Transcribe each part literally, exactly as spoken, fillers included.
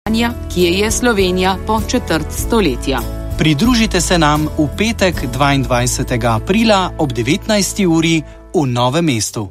ki je je Slovenija po četrt stoletja. Pridružite se nam v petek dvaindvajsetega aprila ob devetnajsti uri v Novem mestu.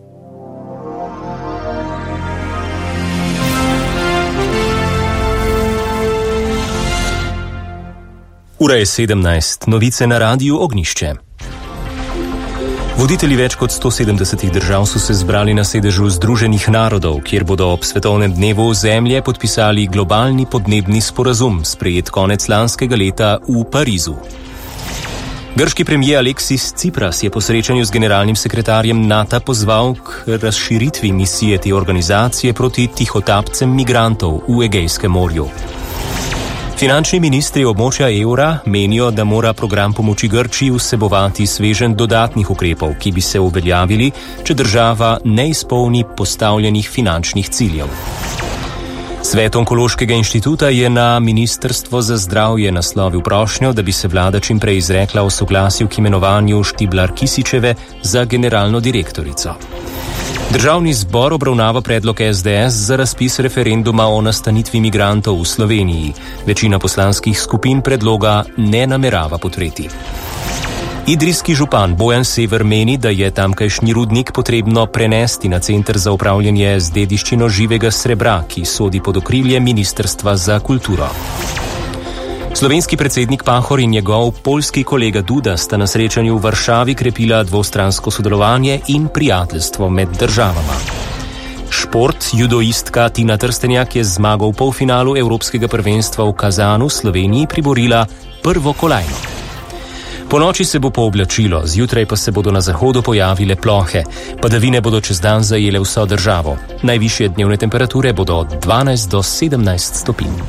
Ura je sedemnajst, novice na Radiu Ognjišče. Voditelji več kot sto sedemdesetih držav so se zbrali na sedežu Združenih narodov, kjer bodo ob svetovnem dnevu Zemlje podpisali globalni podnebni sporazum, sprejet konec lanskega leta v Parizu. Grški premijer Aleksis Tsipras je po srečanju z generalnim sekretarjem NATO pozval k razširitvi misije te organizacije proti tihotapcem migrantov v Egejskem morju. Finančni ministri območja evra menijo, da mora program pomoči Grčiji vsebovati sveženj dodatnih ukrepov, ki bi se uveljavili, če država ne izpolni postavljenih finančnih ciljev. Svet Onkološkega inštituta je na Ministrstvo za zdravje naslovil prošnjo, da bi se vlada čim prej izrekla o soglasju k imenovanju Štiblar Kisićeve za generalno direktorico. Državni zbor obravnava predlog es de es za razpis referenduma o nastanitvi migrantov v Sloveniji. Večina poslanskih skupin predloga ne namerava podpreti. Idrijski župan Bojan Sever meni, da je tamkajšnji rudnik potrebno prenesti na Center za upravljanje z dediščino živega srebra, ki sodi pod okrilje Ministrstva za kulturo. Slovenski predsednik Pahor in njegov poljski kolega Duda sta na srečanju v Varšavi krepila dvostransko sodelovanje in prijateljstvo med državama. Šport, judoistka Tina Trstenjak je z zmago v polfinalu Evropskega prvenstva v Kazanu Sloveniji priborila prvo kolajno. Po noči se bo pooblačilo, zjutraj pa se bodo na zahodu pojavile plohe. Padavine bodo čez dan zajele vso državo. Najvišje dnevne temperature bodo od dvanajst do sedemnajst stopinj.